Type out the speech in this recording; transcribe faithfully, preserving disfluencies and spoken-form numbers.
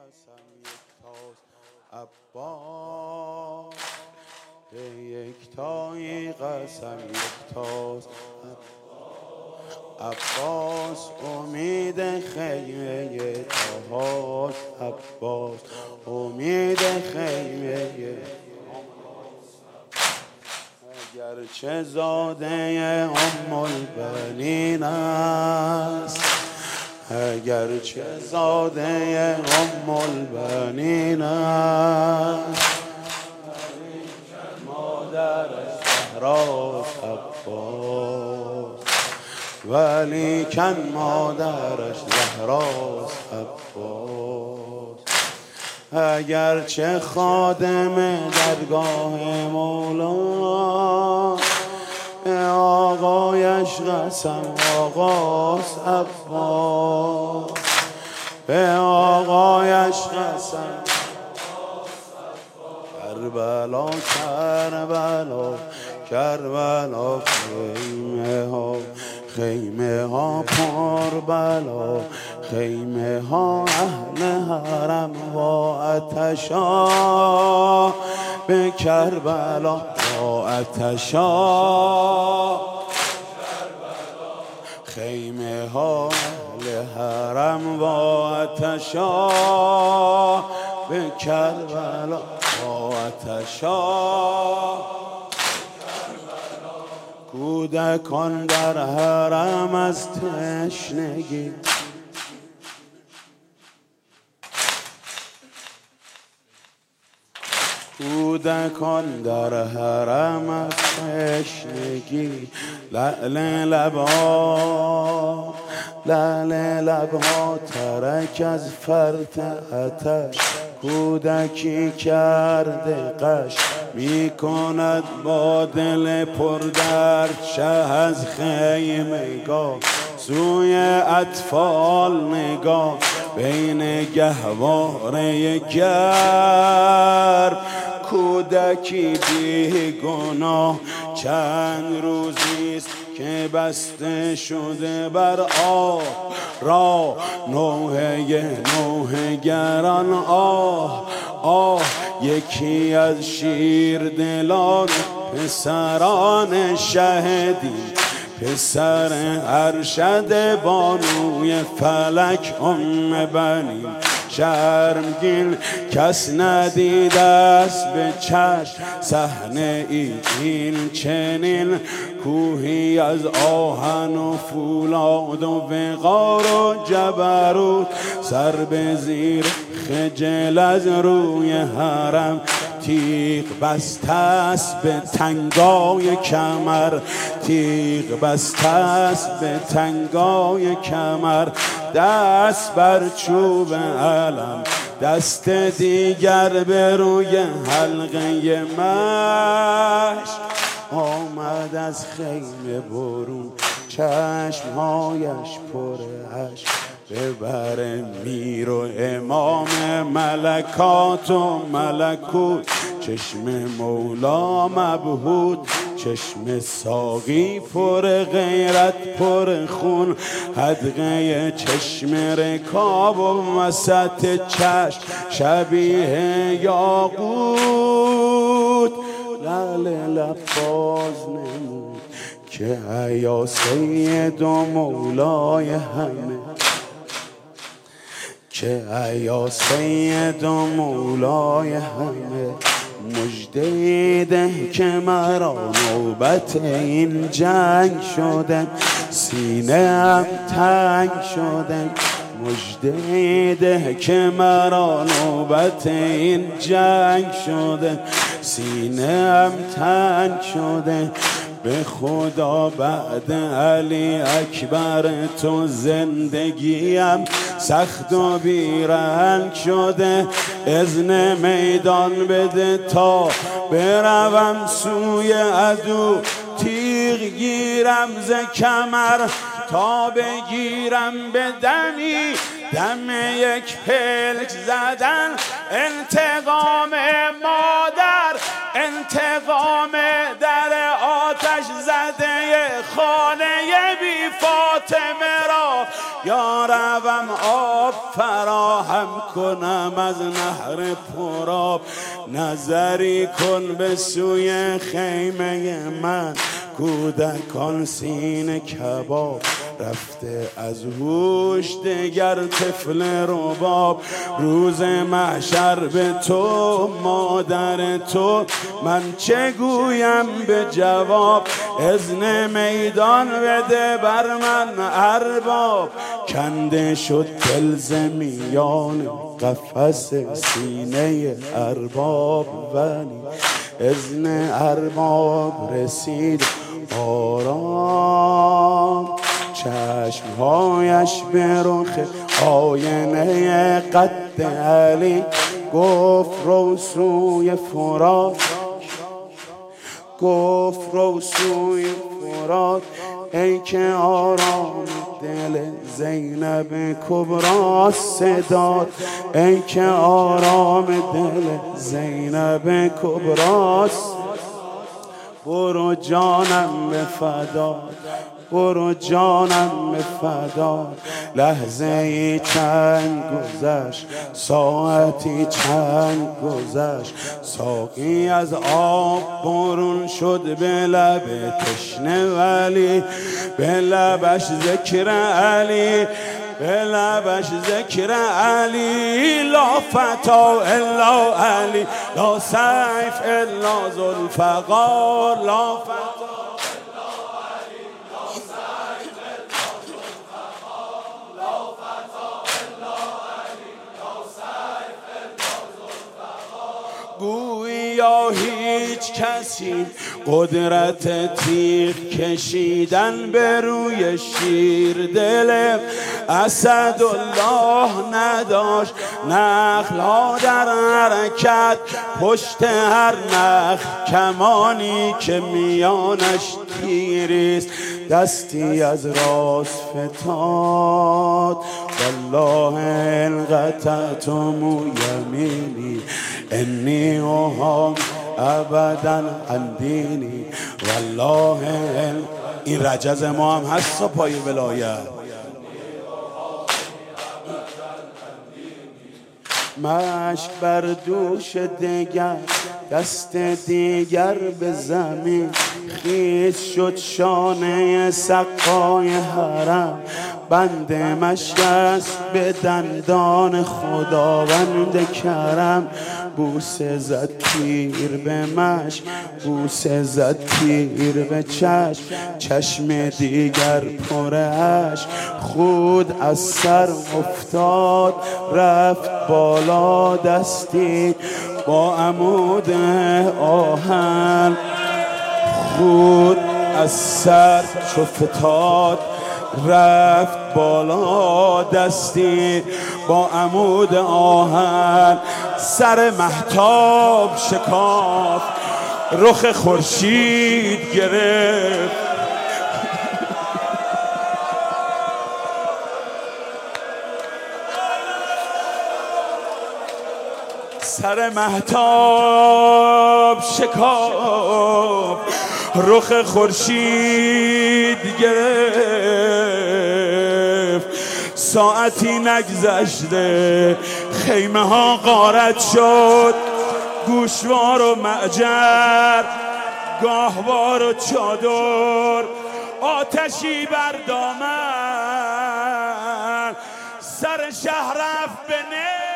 قسم یکتاست عباس، به یکتایی قسم یکتاست عباس، امید خیمه تاهاست عباس، امید خیمه اگرچه زاده ام البنین است، اگرچه زاده ام البنین است، مادرش زهراست عباس، ولیکن مادرش زهراست عباس. اگرچه خادم درگاه مولا، به آقایش قسم آقاست عباس، به آقایش قسم کربلا کربلا کربلا، خیمه ها خیمه ها پر بلا، خیمه ها اهل حرم و آتشا، به کربلا و آتشا، خیمه ها اهل حرم و آتشا، به کربلا و آتشا. کودکان در حرم از تشنگی، کودکان در حرم از تشنگی، لعل لبها لعل لبها ترک از فرط آتش، کودکی کرده قش می کند با دل پردرد، شه از خیمگاه سوی اطفال نگاه، بین گهواره گرم کودکی بی گناه، چند روزیست که بسته شده بر آه را، نوحه نوحه گران آه آه، یکی از شیر دلان پسران شهدی، پسر ارشد بانوی فلک ام بنی، شرمگین کس ندیده است به چشم صحنه ای این چنین، کوهی از آهن و فولاد و وقار و جبروت، سر به زیر خجل از روی حرم، تیغ بسته است به تنگای کمر، تیغ بسته است به تنگای کمر، دست بر چوب علم، دست دیگر به روی حلقه مشک، آمد از خیمه برون چشمهایش پر اشک، ببر میر و امام ملکات و ملکوت، چشم مولا مبهوت، چشم ساقی پر غیرت پر خون، حدقه چشم رکاب و وسط چشم شبیه یاقوت، لعل لب باز نمود که ایا سید و مولای همه، که ایا سید و مولای همه، مژده ده که مرا نوبت این جنگ شده، سینه ام تنگ شده، مژده ده که مرا نوبت این جنگ شده، سینه ام تنگ شده، به خدا بعد علی اکبر تو زندگیم سخت و بیرنگ شده، اذن میدان بده تا بروم سوی عدو، تیغ گیرم ز کمر تا بگیرم به دمی، دم یک پلک زدن، انتقام مادر، انتقام در آتش زده خانه بی فاطمه را، یا روم آب فرا خواهم کنم از نهر پرآب. نظری کن به سوی خیمه من، کودکان سینه کباب رفته از هوش دگر طفل رباب. روز محشر به تو مادر تو من چه گویم به جواب. اذن میدان بده بر من ارباب، کنده شد دل ز میان قفس سینه ارباب. ولی اذن ارباب رسید آرام، چشمهایش به رخ آینه قد علی گفت رو سوی فرات، گفت رو سوی فرات. ای که آرام دل زینب کبری صدات، ای که آرام دل زینب کبری. برو جانم به فدا، برو جانم به فدا. لحظه ای چند گذشت، ساعتی چند گذشت. ساقی از آب برون شد به لب تشنه ولی، به لبش ذکر علی، به لبش ذکر علی. لا فتا الا علی، لا سیف الا ذوالفقار. لا فتا گویا هیچ کسی قدرت تیغ کشیدن به روی شیر دل اسدالله نداشت. نخل‌ها در حرکت، پشت هر نخل کمانی که میانش تیریست. دستی از راست فتاد، والله ان قطعتم یمینی انی اوهم ابدا عن دینی. والله این رجز ما هم هست پای ولایت. مشک بر دوش دیگر، دست دیگر به زمین. خیز شد شانه سقای حرم، بند مشک است به دندان خداوند کرم. بوسه زد تیر به مشک، بوسه زد تیر به چشم. چشم دیگر پر اشک، خود از سر افتاد رفت بالا. دستی با عمود آهن، خود از سر چو فتاد رفت بالا. دستی با عمود آهن، سر مهتاب شکاف، رخ خورشید گرفت. سر مهتاب شکاف، رخ خورشید گرفت. ساعتی نگذشته خیمه ها غارت شد، گوشوار و معجر، گاهوار و چادر. آتشی بر دامن، سر شهر رفت به